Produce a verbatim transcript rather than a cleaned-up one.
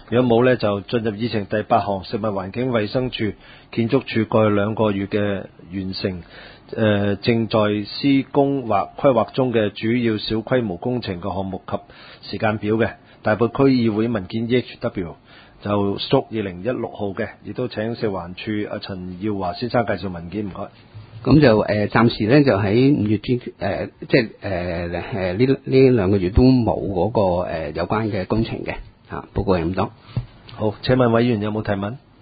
如果冇呢，就進入議程第八項，食物環境衛生署、建築署過去兩個月嘅完成誒、呃、正在施工或規劃中嘅主要小規模工程嘅項目及時間表嘅。大埔區議會文件 E H W 就屬二零一六號嘅，亦都請食環署阿陳耀華先生介紹文件，唔該。 咁就誒暫、呃、時咧就喺五月之誒、呃，即係誒誒呢呢兩個月都冇嗰、那個誒、呃、有關嘅工程嘅嚇，報告係咁多。 好，請問委員有冇提問？